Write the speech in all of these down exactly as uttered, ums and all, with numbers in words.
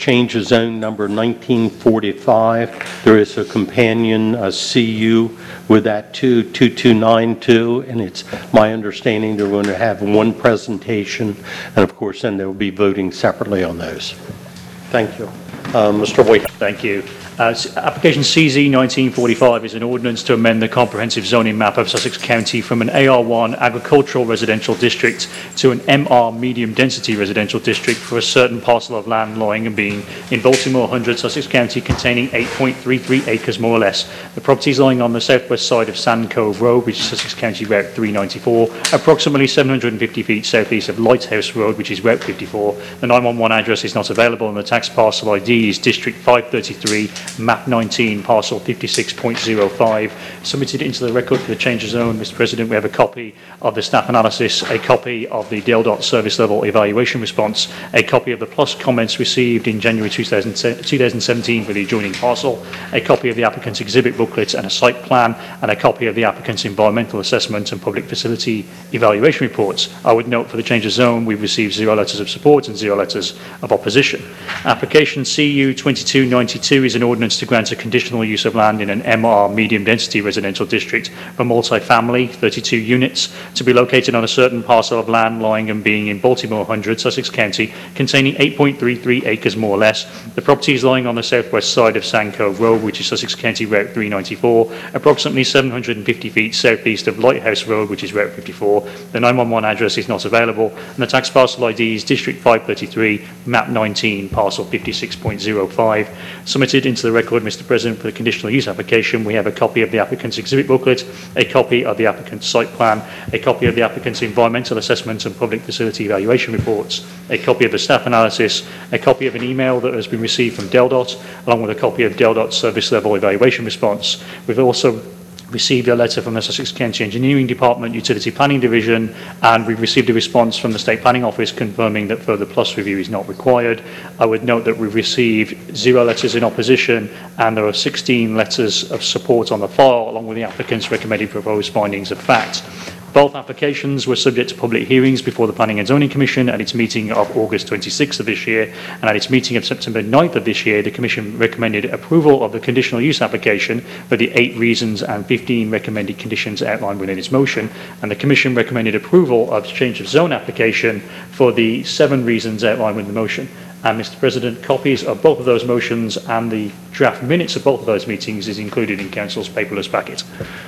change of zone number nineteen forty-five. There is a companion uh, C U with that too, two two nine two, and it's my understanding they're going to have one presentation, and of course then they'll be voting separately on those. Thank you. Uh, Mister White. Thank you. Uh, application C Z nineteen forty-five is an ordinance to amend the comprehensive zoning map of Sussex County from an A R one agricultural residential district to an M R medium density residential district for a certain parcel of land lying and being in Baltimore one hundred, Sussex County, containing eight point three three acres more or less. The property is lying on the southwest side of Sand Cove Road, which is Sussex County Route three ninety-four, approximately seven hundred fifty feet southeast of Lighthouse Road, which is Route fifty-four. The nine one one address is not available, and the tax parcel I D is District five thirty-three, map nineteen, parcel fifty-six point zero five. Submitted into the record for the change of zone, Mister President, we have a copy of the staff analysis, a copy of the DELDOT service level evaluation response, a copy of the plus comments received in January two thousand seventeen for the adjoining parcel, a copy of the applicant's exhibit booklet and a site plan, and a copy of the applicant's environmental assessment and public facility evaluation reports. I would note for the change of zone, we've received zero letters of support and zero letters of opposition. Application C U twenty-two ninety-two is an ordinance to grant a conditional use of land in an M R medium density residential district for multifamily, thirty-two units, to be located on a certain parcel of land lying and being in Baltimore one hundred, Sussex County, containing eight point three three acres more or less. The property is lying on the southwest side of Sand Cove Road, which is Sussex County Route three ninety-four, approximately seven hundred fifty feet southeast of Lighthouse Road, which is Route fifty-four. The nine one one address is not available, and the tax parcel I D is District five thirty-three, map nineteen, parcel fifty-six point zero five. Submitted into the record, Mister President, for the conditional use application, we have a copy of the applicant's exhibit booklet, a copy of the applicant's site plan, a copy of the applicant's environmental assessment and public facility evaluation reports, a copy of the staff analysis, a copy of an email that has been received from DELDOT, along with a copy of DELDOT's service level evaluation response. We've also received a letter from the Sussex County Engineering Department, Utility Planning Division, and we've received a response from the State Planning Office confirming that further plus review is not required. I would note that we've received zero letters in opposition, and there are sixteen letters of support on the file, along with the applicant's recommended proposed findings of fact. Both applications were subject to public hearings before the Planning and Zoning Commission at its meeting of August twenty-sixth of this year, and at its meeting of September ninth of this year, the Commission recommended approval of the conditional use application for the eight reasons and fifteen recommended conditions outlined within its motion, and the Commission recommended approval of change of zone application for the seven reasons outlined within the motion. And Mister President, copies of both of those motions and the draft minutes of both of those meetings is included in Council's paperless packet.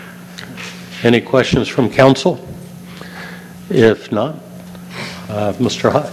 Any questions from council? If not, uh, Mister Hutt.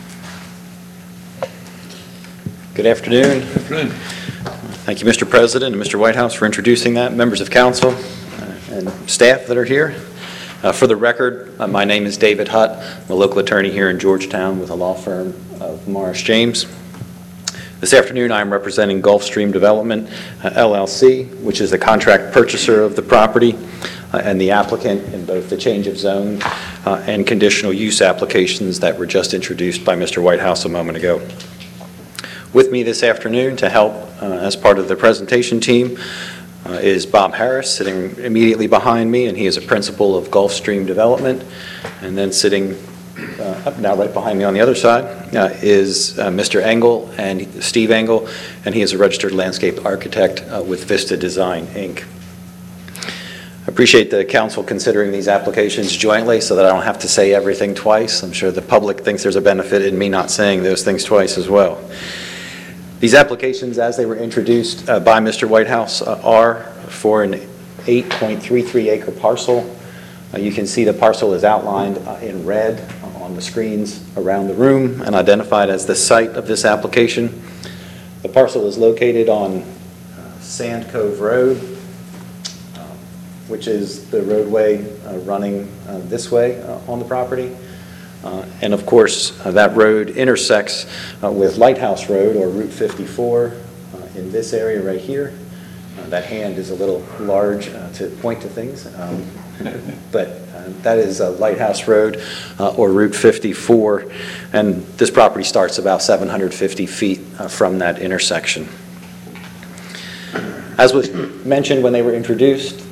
Good afternoon. Good afternoon. Thank you, Mister President and Mister Whitehouse, for introducing that, members of council uh, and staff that are here. Uh, for the record, uh, my name is David Hutt. I'm a local attorney here in Georgetown with a law firm of Morris James. This afternoon, I am representing Gulfstream Development, uh, L L C, which is the contract purchaser of the property uh, and the applicant in both the change of zone uh, and conditional use applications that were just introduced by Mister Whitehouse a moment ago. With me this afternoon to help uh, as part of the presentation team uh, is Bob Harris, sitting immediately behind me, and he is a principal of Gulfstream Development. And then sitting Uh, up now right behind me on the other side uh, is uh, Mister Engel, and Steve Engel, and he is a registered landscape architect uh, with Vista Design, Incorporated. I appreciate the council considering these applications jointly so that I don't have to say everything twice. I'm sure the public thinks there's a benefit in me not saying those things twice as well. These applications, as they were introduced uh, by Mister Whitehouse, uh, are for an eight point three three acre parcel. Uh, you can see the parcel is outlined uh, in red on the screens around the room and identified as the site of this application. The parcel is located on uh, Sand Cove Road, uh, which is the roadway uh, running uh, this way uh, on the property. Uh, and of course, uh, that road intersects uh, with Lighthouse Road, or Route fifty-four, uh, in this area right here. Uh, that hand is a little large uh, to point to things. Um, but uh, that is uh, Lighthouse Road uh, or Route fifty-four, and this property starts about seven hundred fifty feet uh, from that intersection. As was mentioned when they were introduced,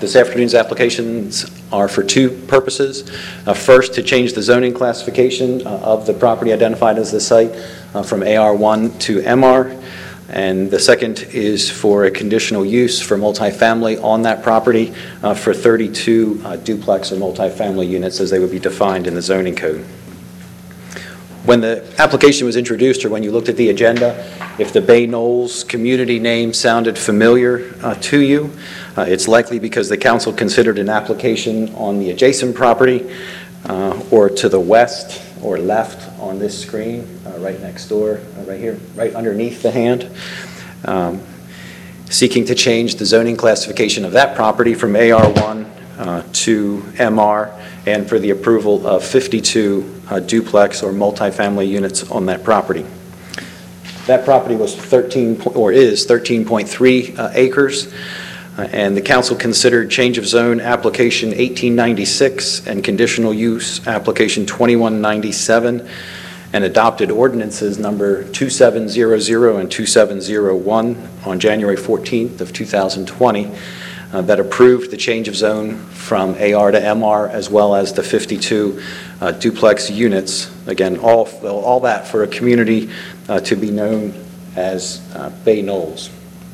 This afternoon's applications are for two purposes. Uh, First, to change the zoning classification uh, of the property identified as the site uh, from A R one to M R. And the second is for a conditional use for multifamily on that property uh, for thirty-two uh, duplex or multifamily units as they would be defined in the zoning code. When the application was introduced, or when you looked at the agenda, if the Bay Knolls community name sounded familiar uh, to you, uh, it's likely because the council considered an application on the adjacent property uh, or to the west or left on this screen, uh, right next door, uh, right here, right underneath the hand, um, seeking to change the zoning classification of that property from A R one uh, to M R, and for the approval of fifty-two uh, duplex or multifamily units on that property. That property was thirteen, or is thirteen point three uh, acres, uh, and the council considered change of zone application eighteen ninety-six and conditional use application twenty-one ninety-seven, and adopted ordinances number two seven zero zero and two seven zero one on January fourteenth of two thousand twenty. Uh, that approved the change of zone from A R to M R, as well as the fifty-two uh, duplex units. Again, all, all that for a community uh, to be known as uh, Bay Knolls.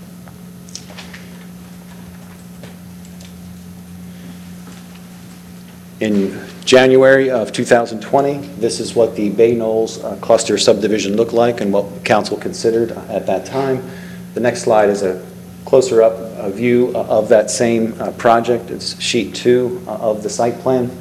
In January of two thousand twenty, this is what the Bay Knolls uh, cluster subdivision looked like and what council considered at that time. The next slide is a closer up a view of that same uh, project. It's sheet two uh, of the site plan.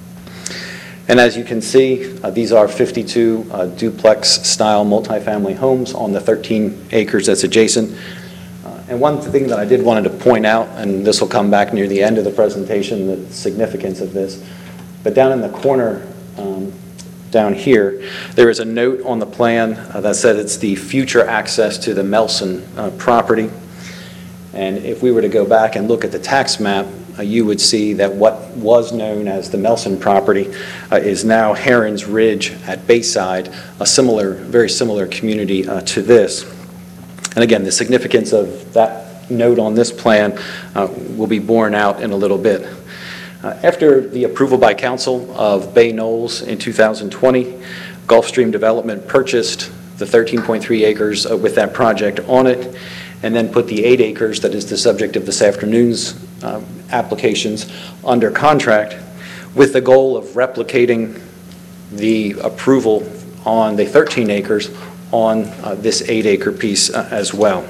And as you can see, uh, these are fifty-two uh, duplex style multifamily homes on the thirteen acres that's adjacent. Uh, and one thing that I did wanted to point out, and this will come back near the end of the presentation, the significance of this, but down in the corner um, down here, there is a note on the plan uh, that said it's the future access to the Melson uh, property. And if we were to go back and look at the tax map, uh, you would see that what was known as the Melson property uh, is now Heron's Ridge at Bayside, a similar, very similar community uh, to this. And again, the significance of that note on this plan uh, will be borne out in a little bit. Uh, after the approval by council of Bay Knolls in two thousand twenty, Gulfstream Development purchased the thirteen point three acres uh, with that project on it, and then put the eight acres that is the subject of this afternoon's uh, applications under contract, with the goal of replicating the approval on the thirteen acres on uh, this eight acre piece uh, as well.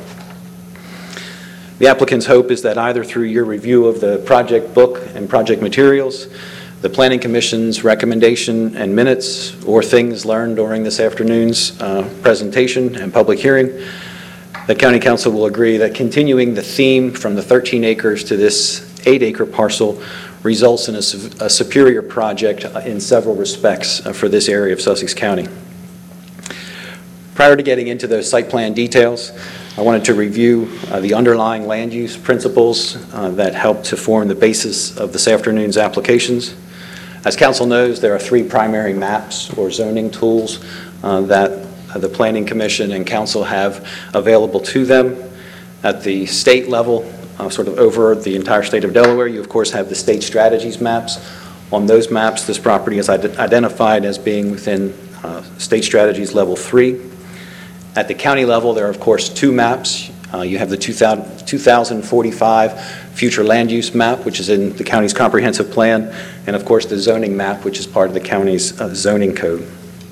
The applicant's hope is that either through your review of the project book and project materials, the Planning Commission's recommendation and minutes, or things learned during this afternoon's uh, presentation and public hearing, the County Council will agree that continuing the theme from the thirteen acres to this eight acre parcel results in a, su a superior project in several respects uh, for this area of Sussex County. Prior to getting into those site plan details, I wanted to review uh, the underlying land use principles uh, that help to form the basis of this afternoon's applications. As Council knows, there are three primary maps or zoning tools uh, that the Planning Commission and Council have available to them. At the state level, uh, sort of over the entire state of Delaware, you of course have the state strategies maps. On those maps, this property is identified as being within uh, state strategies level three. At the county level, there are of course two maps. Uh, you have the two thousand forty-five future land use map, which is in the county's comprehensive plan, and of course the zoning map, which is part of the county's uh, zoning code.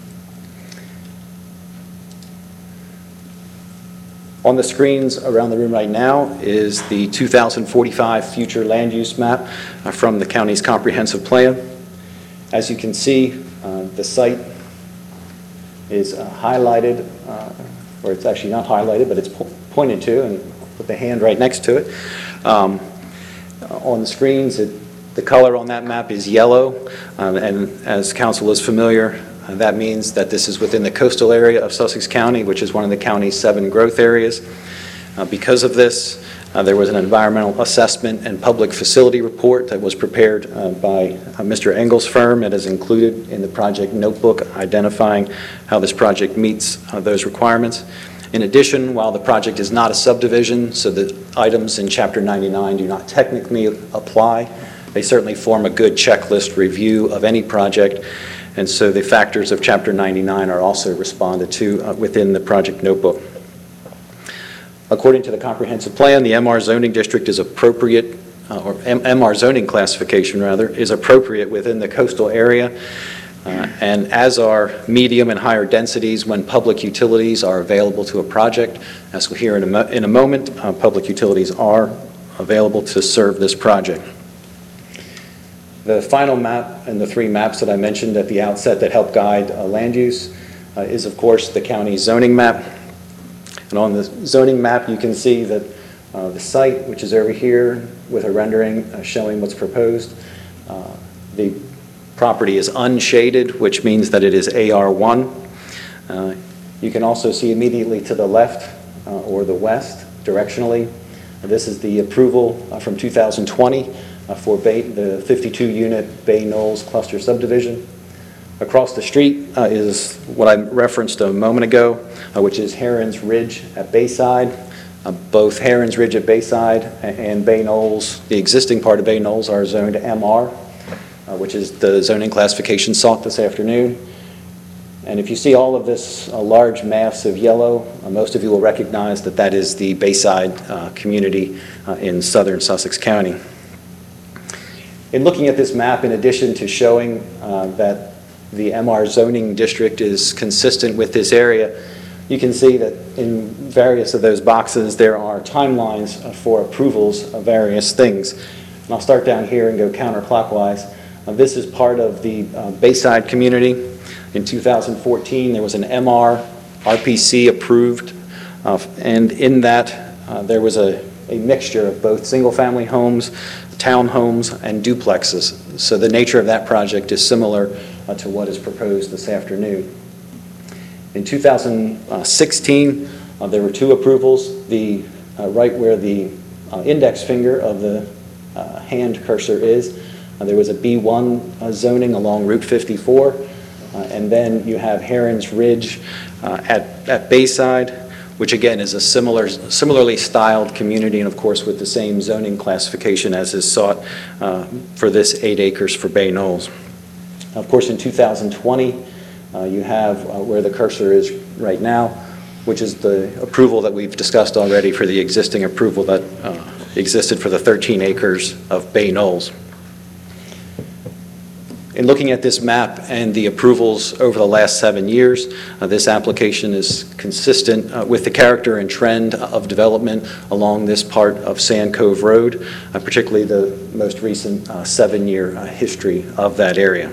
On the screens around the room right now is the two thousand forty-five future land use map uh, from the county's comprehensive plan. As you can see, uh, the site is uh, highlighted, uh, or it's actually not highlighted, but it's po pointed to, and I'll put the hand right next to it. Um, on the screens, it, the color on that map is yellow, um, and as council is familiar, Uh, that means that this is within the coastal area of Sussex County, which is one of the county's seven growth areas. Uh, because of this, uh, there was an environmental assessment and public facility report that was prepared uh, by uh, Mister Engel's firm. It is included in the project notebook identifying how this project meets uh, those requirements. In addition, while the project is not a subdivision, so the items in Chapter ninety-nine do not technically apply, they certainly form a good checklist review of any project, and so the factors of Chapter ninety-nine are also responded to uh, within the project notebook. According to the comprehensive plan, the M R zoning district is appropriate, uh, or M R zoning classification rather, is appropriate within the coastal area, uh, and as are medium and higher densities when public utilities are available to a project. As we'll hear in a, mo in a moment, uh, public utilities are available to serve this project. The final map and the three maps that I mentioned at the outset that help guide uh, land use uh, is, of course, the county zoning map. And on the zoning map, you can see that uh, the site, which is over here with a rendering uh, showing what's proposed, uh, the property is unshaded, which means that it is A R one. Uh, you can also see immediately to the left uh, or the west directionally, uh, this is the approval uh, from two thousand twenty uh, for Bay, the fifty-two unit Bay Knolls cluster subdivision. Across the street uh, is what I referenced a moment ago, uh, which is Heron's Ridge at Bayside. Uh, both Heron's Ridge at Bayside and Bay Knolls, the existing part of Bay Knolls, are zoned M R, uh, which is the zoning classification sought this afternoon. And if you see all of this uh, large mass of yellow, uh, most of you will recognize that that is the Bayside uh, community uh, in southern Sussex County. In looking at this map, in addition to showing uh, that the M R zoning district is consistent with this area, you can see that in various of those boxes there are timelines for approvals of various things. And I'll start down here and go counterclockwise. Uh, this is part of the uh, Bayside community. In two thousand fourteen, there was an M R R P C approved, uh, and in that uh, there was a, a mixture of both single-family homes, townhomes, and duplexes. So the nature of that project is similar uh, to what is proposed this afternoon. In two thousand sixteen, uh, there were two approvals. The uh, right where the uh, index finger of the uh, hand cursor is, uh, there was a B one uh, zoning along Route fifty-four, uh, and then you have Heron's Ridge uh, at, at Bayside, which again is a similar, similarly styled community, and of course with the same zoning classification as is sought uh, for this eight acres for Bay Knolls. Of course, in two thousand twenty, uh, you have uh, where the cursor is right now, which is the approval that we've discussed already for the existing approval that uh, existed for the thirteen acres of Bay Knolls. In looking at this map and the approvals over the last seven years, uh, this application is consistent uh, with the character and trend of development along this part of Sand Cove Road, uh, particularly the most recent uh, seven-year uh, history of that area.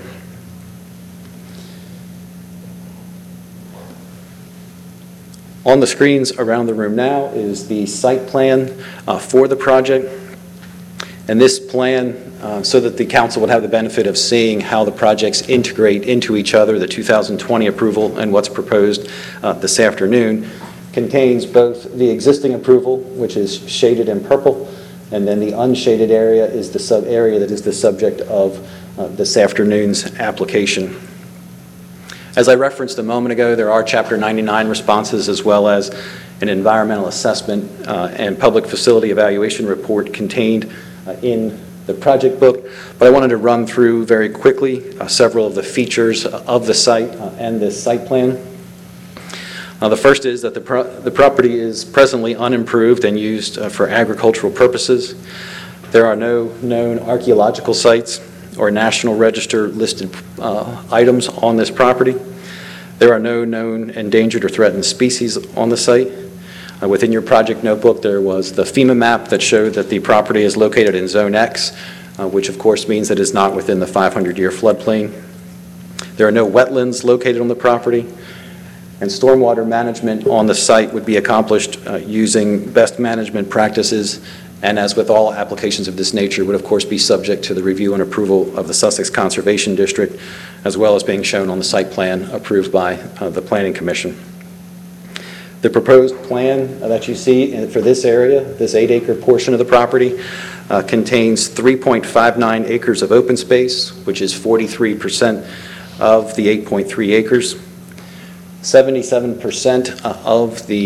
On the screens around the room now is the site plan uh, for the project. And this plan, uh, so that the council would have the benefit of seeing how the projects integrate into each other, the two thousand twenty approval and what's proposed uh, this afternoon, contains both the existing approval, which is shaded in purple, and then the unshaded area is the sub area that is the subject of uh, this afternoon's application. As I referenced a moment ago, there are Chapter ninety-nine responses as well as an environmental assessment uh, and public facility evaluation report contained uh, in the project book. But I wanted to run through very quickly uh, several of the features of the site uh, and this site plan. Uh, the first is that the, pro the property is presently unimproved and used uh, for agricultural purposes. There are no known archaeological sites or National Register listed uh, items on this property. There are no known endangered or threatened species on the site. Uh, within your project notebook, there was the FEMA map that showed that the property is located in Zone X, uh, which of course means that it's not within the five hundred year floodplain. There are no wetlands located on the property, and stormwater management on the site would be accomplished uh, using best management practices, and as with all applications of this nature, would of course be subject to the review and approval of the Sussex Conservation District, as well as being shown on the site plan approved by uh, the Planning Commission. The proposed plan that you see for this area, this eight acre portion of the property, uh, contains three point five nine acres of open space, which is forty-three percent of the eight point three acres. seventy-seven percent of the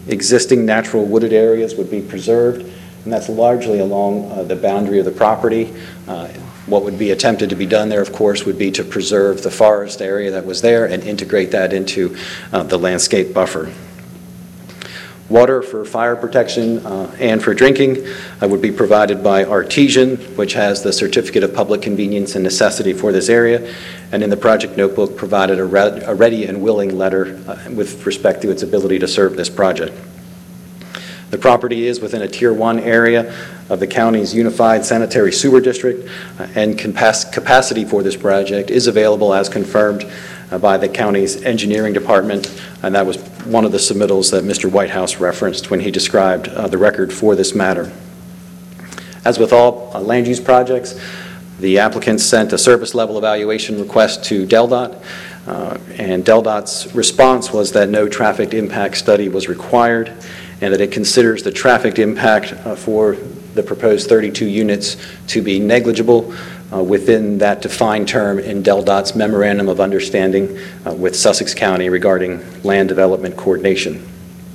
existing natural wooded areas would be preserved, and that's largely along uh, the boundary of the property. Uh, what would be attempted to be done there, of course, would be to preserve the forest area that was there and integrate that into uh, the landscape buffer. Water for fire protection uh, and for drinking uh, would be provided by Artesian, which has the Certificate of Public Convenience and Necessity for this area, and in the project notebook provided a, re a ready and willing letter uh, with respect to its ability to serve this project. The property is within a Tier one area of the county's Unified Sanitary Sewer District, uh, and capac capacity for this project is available as confirmed uh, by the county's engineering department, and that was one of the submittals that Mister Whitehouse referenced when he described uh, the record for this matter. As with all uh, land use projects, the applicant sent a service level evaluation request to DelDOT, uh, and DelDOT's response was that no traffic impact study was required, and that it considers the traffic impact uh, for the proposed thirty-two units to be negligible uh, within that defined term in DelDOT's Memorandum of Understanding uh, with Sussex County regarding land development coordination.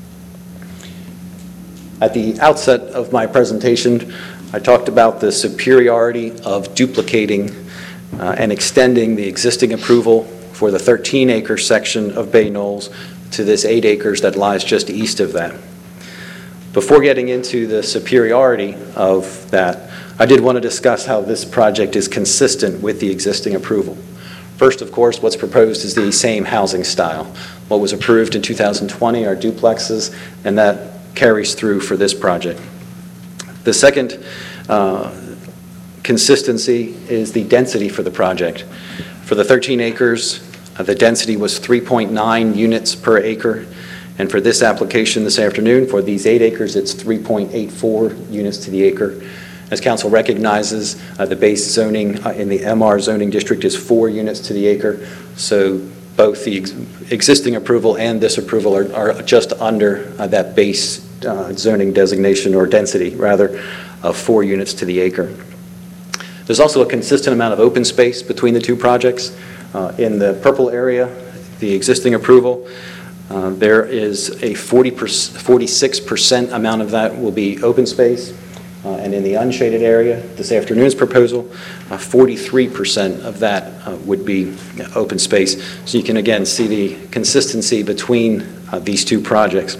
At the outset of my presentation, I talked about the superiority of duplicating uh, and extending the existing approval for the thirteen acre section of Bay Knolls to this eight acres that lies just east of that. Before getting into the superiority of that, I did want to discuss how this project is consistent with the existing approval. First, of course, what's proposed is the same housing style. What was approved in two thousand twenty are duplexes, and that carries through for this project. The second uh, consistency is the density for the project. For the thirteen acres, uh, the density was three point nine units per acre. And for this application this afternoon, for these eight acres, it's three point eight four units to the acre. As council recognizes, uh, the base zoning uh, in the M R zoning district is four units to the acre. So both the ex existing approval and this approval are, are just under uh, that base uh, zoning designation, or density rather, of four units to the acre. There's also a consistent amount of open space between the two projects. Uh, in the purple area, the existing approval, Uh, there is a forty-six percent amount of that will be open space, uh, and in the unshaded area, this afternoon's proposal, uh, forty-three percent of that uh, would be open space. So you can again see the consistency between uh, these two projects.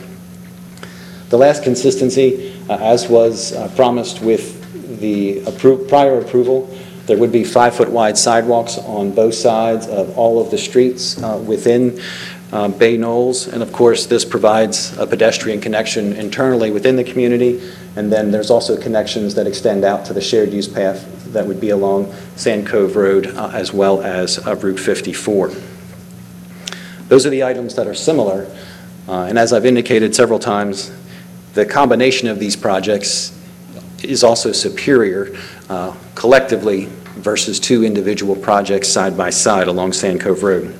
The last consistency, uh, as was uh, promised with the appro- prior approval, there would be five-foot wide sidewalks on both sides of all of the streets uh, within Um, Bay Knolls, and of course this provides a pedestrian connection internally within the community, and then there's also connections that extend out to the shared use path that would be along Sand Cove Road uh, as well as uh, Route fifty-four. Those are the items that are similar, uh, and as I've indicated several times, the combination of these projects is also superior uh, collectively versus two individual projects side by side along Sand Cove Road.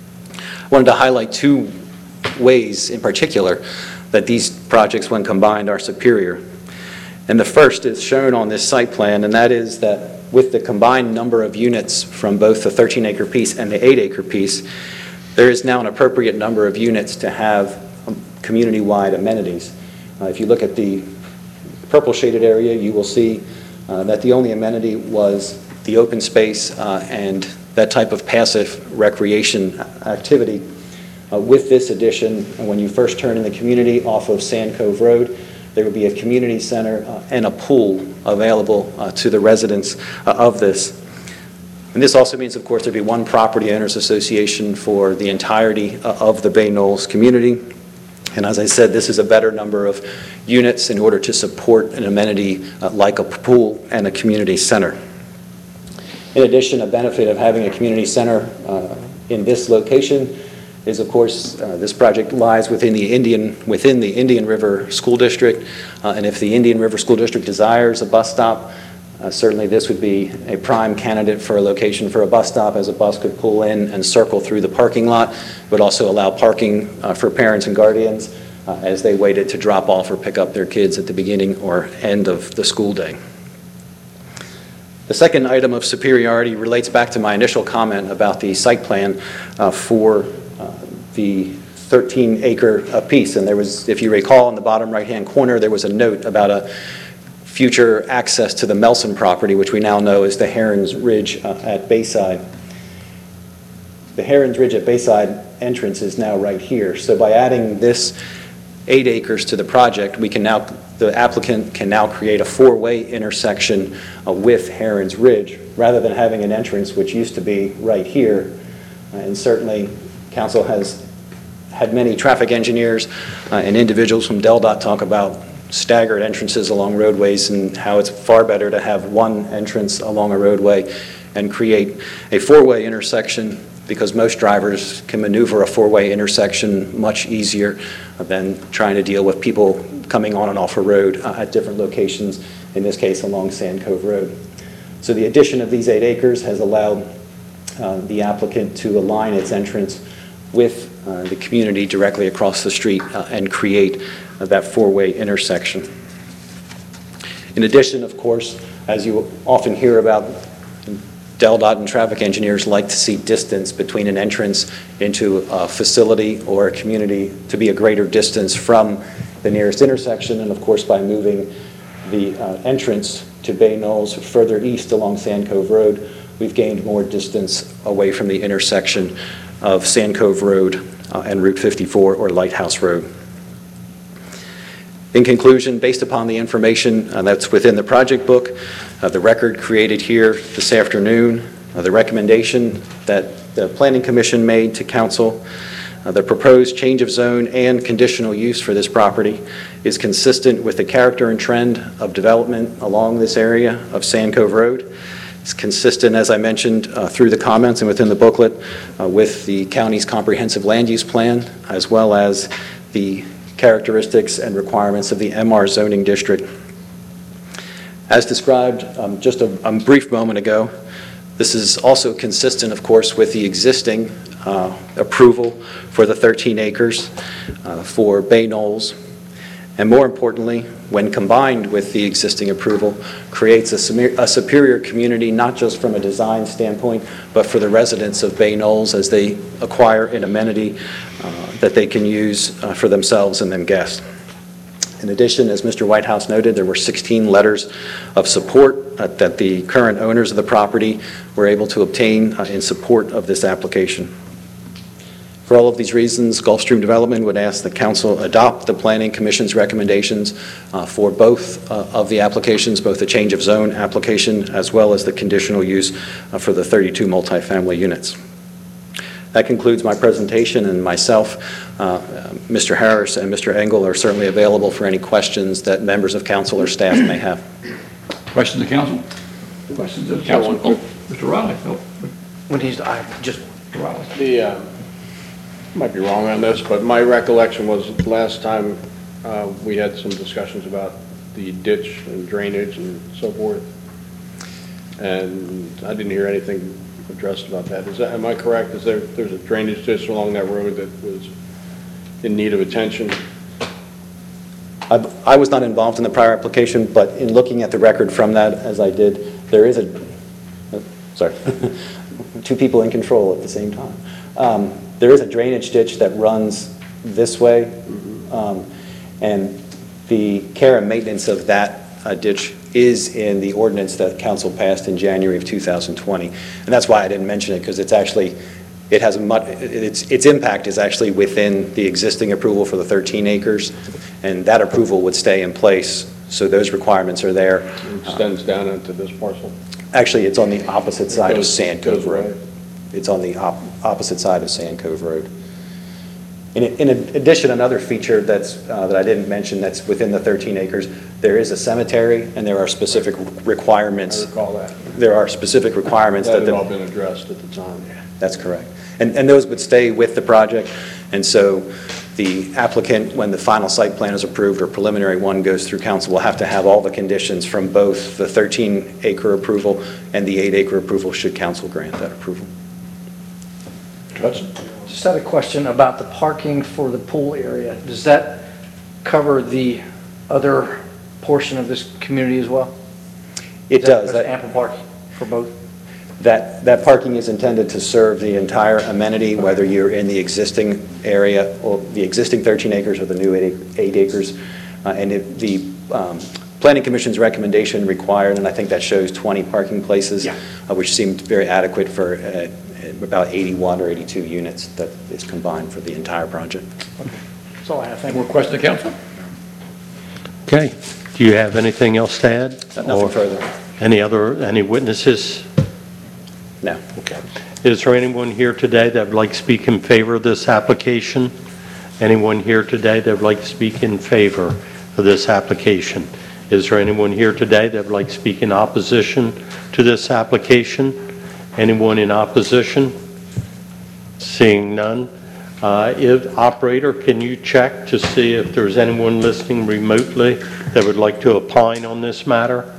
I wanted to highlight two ways in particular that these projects, when combined, are superior. And the first is shown on this site plan, and that is that with the combined number of units from both the thirteen acre piece and the eight acre piece, there is now an appropriate number of units to have um, community-wide amenities. Uh, if you look at the purple shaded area, you will see uh, that the only amenity was the open space uh, and that type of passive recreation activity. Uh, with this addition, when you first turn in the community off of Sand Cove Road, there would be a community center uh, and a pool available uh, to the residents uh, of this. And this also means, of course, there'd be one property owners association for the entirety uh, of the Bay Knolls community. And as I said, this is a better number of units in order to support an amenity uh, like a pool and a community center. In addition, a benefit of having a community center uh, in this location is, of course, uh, this project lies within the Indian within the Indian River School District, uh, and if the Indian River School District desires a bus stop, uh, certainly this would be a prime candidate for a location for a bus stop, as a bus could pull in and circle through the parking lot. It would also allow parking uh, for parents and guardians uh, as they waited to drop off or pick up their kids at the beginning or end of the school day. The second item of superiority relates back to my initial comment about the site plan uh, for uh, the thirteen acre uh, piece. And there was, if you recall, in the bottom right-hand corner, there was a note about a future access to the Melson property, which we now know is the Herons Ridge uh, at Bayside. The Herons Ridge at Bayside entrance is now right here. So by adding this eight acres to the project, we can now, the applicant can now create a four-way intersection uh, with Herons Ridge, rather than having an entrance which used to be right here. Uh, and certainly, council has had many traffic engineers uh, and individuals from DelDOT talk about staggered entrances along roadways and how it's far better to have one entrance along a roadway and create a four-way intersection, because most drivers can maneuver a four-way intersection much easier than trying to deal with people coming on and off a road uh, at different locations, in this case along Sand Cove Road. So the addition of these eight acres has allowed uh, the applicant to align its entrance with uh, the community directly across the street uh, and create uh, that four-way intersection. In addition, of course, as you often hear about, DelDOT and traffic engineers like to see distance between an entrance into a facility or a community to be a greater distance from the nearest intersection. And of course, by moving the uh, entrance to Bay Knolls further east along Sand Cove Road, we've gained more distance away from the intersection of Sand Cove Road uh, and Route fifty-four or Lighthouse Road. In conclusion, based upon the information uh, that's within the project book, uh, the record created here this afternoon, uh, the recommendation that the Planning Commission made to Council, uh, the proposed change of zone and conditional use for this property is consistent with the character and trend of development along this area of Sand Cove Road. It's consistent, as I mentioned, uh, through the comments and within the booklet uh, with the county's comprehensive land use plan, as well as the characteristics and requirements of the M R zoning district. As described um, just a, a brief moment ago, this is also consistent, of course, with the existing uh, approval for the thirteen acres uh, for Bay Knolls. And more importantly, when combined with the existing approval, creates a, a superior community, not just from a design standpoint, but for the residents of Bay Knolls as they acquire an amenity uh, that they can use uh, for themselves and their guests. In addition, as Mister Whitehouse noted, there were sixteen letters of support uh, that the current owners of the property were able to obtain uh, in support of this application. For all of these reasons, Gulfstream Development would ask the Council adopt the Planning Commission's recommendations uh, for both uh, of the applications, both the change of zone application as well as the conditional use uh, for the thirty-two multifamily units. That concludes my presentation, and myself, uh, Mister Harris, and Mister Engel are certainly available for any questions that members of Council or staff may have. Questions of Council? Questions of Council? Oh, Mister Riley. Oh. When he's, I just, Riley. The, uh, might be wrong on this, but my recollection was last time uh, we had some discussions about the ditch and drainage and so forth, and I didn't hear anything addressed about that. Is that, am I correct? Is there, there's a drainage ditch along that road that was in need of attention? I, I was not involved in the prior application, but in looking at the record from that, as I did, there is a, oh, sorry, two people in control at the same time. Um, there is a drainage ditch that runs this way, um, and the care and maintenance of that uh, ditch is in the ordinance that Council passed in January of two thousand twenty, and that's why I didn't mention it, because it's actually, it has a much, its its impact is actually within the existing approval for the thirteen acres, and that approval would stay in place, so those requirements are there. It extends uh, down into this parcel? Actually, it's on the opposite side goes, of Sand Cove Road. Right. It's on the op opposite side of Sand Cove Road. In, in addition, another feature that's, uh, that I didn't mention that's within the thirteen acres, there is a cemetery, and there are specific requirements. I recall that. There are specific requirements. That that had the, all been addressed at the time. That's correct. And, and those would stay with the project, and so the applicant, when the final site plan is approved or preliminary one goes through Council, will have to have all the conditions from both the thirteen acre approval and the eight acre approval should Council grant that approval. Hudson? just had a question about the parking for the pool area. Does that cover the other portion of this community as well? It Is that- does. there's That- ample parking for both? That, that parking is intended to serve the entire amenity, whether you're in the existing area, or the existing thirteen acres or the new eight eight acres. Uh, And if the um, Planning Commission's recommendation required, and I think that shows twenty parking places, Yeah. uh, which seemed very adequate for uh, about eighty-one or eighty-two units that is combined for the entire project. That's all I have. Thank Any you. more questions of council? Okay. Do you have anything else to add? Nothing Or further. Any other, any witnesses? No. Okay. Is there anyone here today that would like to speak in favor of this application? Anyone here today that would like to speak in favor of this application? Is there anyone here today that would like to speak in opposition to this application? Anyone in opposition? Seeing none. Uh, if, operator, can you check to see if there's anyone listening remotely that would like to opine on this matter?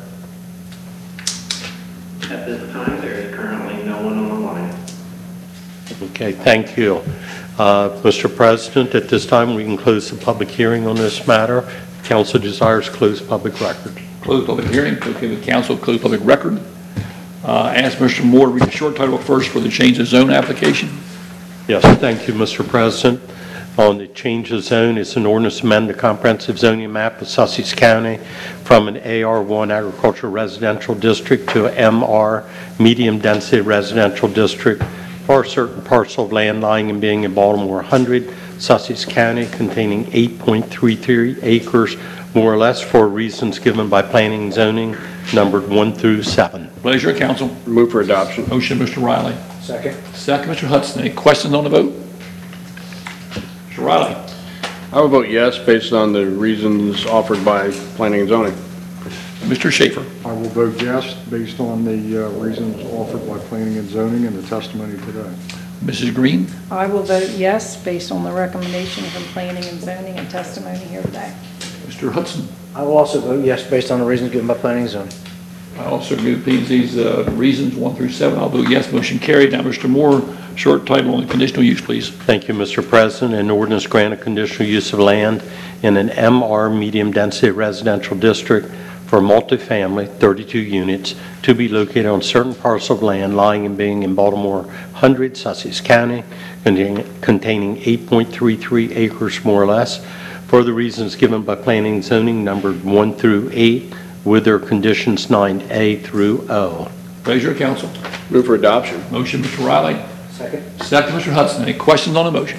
At this time, there is currently no one on the line. Okay, thank you. Uh, Mister President, at this time, we can close the public hearing on this matter. Council desires to close public record. Close public hearing. Okay with council, close public record. Uh, Ask Mister Moore to read the short title first for the change of zone application. Yes, thank you, Mister President. On the change of zone, it's an ordinance to amend the comprehensive zoning map of Sussex County from an A R one agricultural residential district to an M R medium density residential district for a certain parcel of land lying and being in Baltimore one hundred, Sussex County, containing eight point three three acres, more or less, for reasons given by planning and zoning, numbered one through seven. Pleasure of council. Move for adoption. Motion, Mister Riley. Second. Second, Mister Hudson. Any questions on the vote? Mister Riley. I would vote yes based on the reasons offered by planning and zoning. Mister Schaefer. I will vote yes based on the uh, reasons offered by planning and zoning and the testimony today. Missus Green. I will vote yes based on the recommendation from planning and zoning and testimony here today. Mister Hudson. I will also vote yes based on the reasons given by planning and zoning. I also agree with P and Z's uh, reasons, one through seven. I'll vote yes. Motion carried. Now, Mister Moore, short title on the conditional use, please. Thank you, Mister President. An ordinance granting conditional use of land in an M R medium density residential district for multifamily, thirty-two units, to be located on certain parcel of land lying and being in Baltimore one hundred, Sussex County, containing, containing eight point three three acres, more or less, for the reasons given by planning and zoning, numbered one through eight, with their conditions nine A through O. Pleasure of council. Move for adoption. Motion, Mister Riley. Second. Second, Mister Hudson. Any questions on the motion?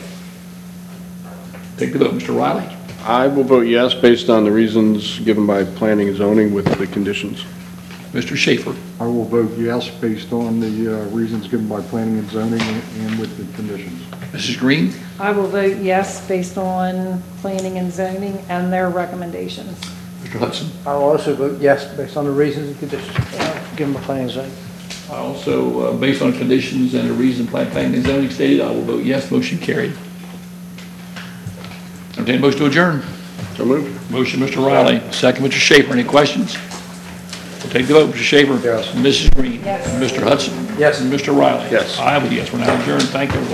Take the vote, Mister Riley. I will vote yes based on the reasons given by planning and zoning with the conditions. Mister Schaefer. I will vote yes based on the uh, reasons given by planning and zoning and with the conditions. Missus Green. I will vote yes based on planning and zoning and their recommendations. Mister Hudson. I will also vote yes based on the reasons and conditions uh, given by planning and zoning. I also, uh, based on conditions and the reason plan- planning and zoning stated, I will vote yes. Motion carried. Entertained motion to adjourn. So moved. Motion, Mister Riley. Second, Mister Schaefer. Any questions? We'll take the vote. Mister Schaefer. Yes. Missus Green. Yes. Mister Hudson. Yes. And Mister Riley. Yes. I vote yes. We're now adjourned. Thank you, everybody.